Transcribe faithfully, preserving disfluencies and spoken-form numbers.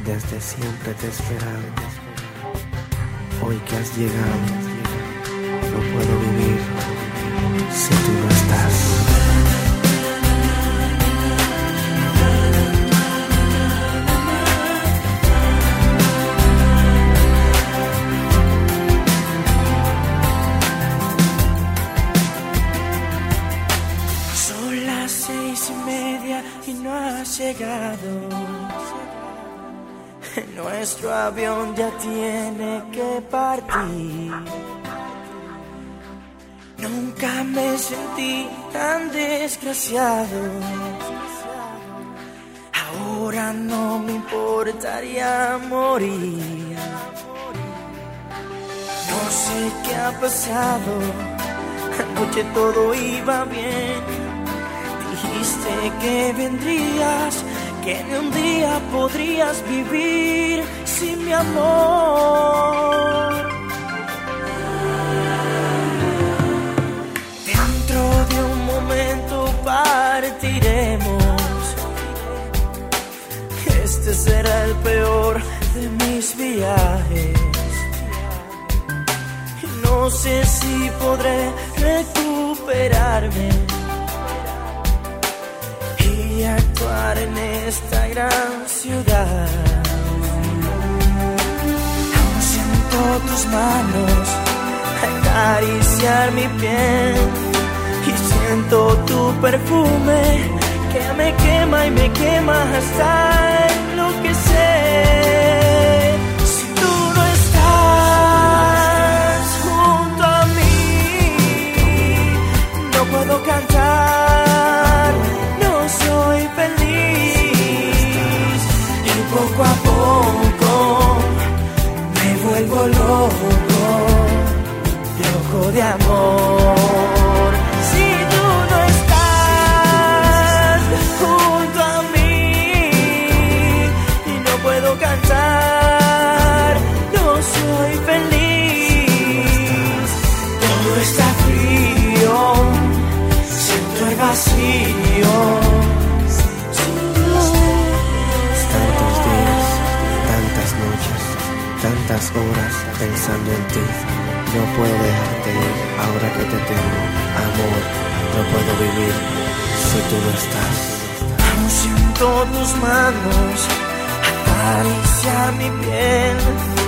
desde siempre te he esperado. Hoy que has llegado, no puedo vivir si tú no estás. Son las seis y media y no has llegado. Nuestro avión ya tiene que partir. Nunca me sentí tan desgraciado. Ahora no me importaría morir. No sé qué ha pasado. Anoche todo iba bien. Dijiste que vendrías, que en un día podrías vivir sin mi amor. Dentro de un momento partiremos. Este será el peor de mis viajes. No sé si podré recuperarme y actuar en esta gran ciudad. Aún siento tus manos acariciar mi piel y siento tu perfume que me quema y me quema hasta enloquecer. Si tú no estás junto a mí, no puedo cantar, no soy feliz y poco a poco me vuelvo loco, loco de amor. Si tú no estás junto a mí y no puedo cantar, no soy feliz. Todo está frío, siento el vacío. Tantos días, tantas noches, tantas horas pensando en ti. No puedo dejarte ir ahora que te tengo, amor. No puedo vivir si tú no estás. Aún siento tus manos acariciar mi piel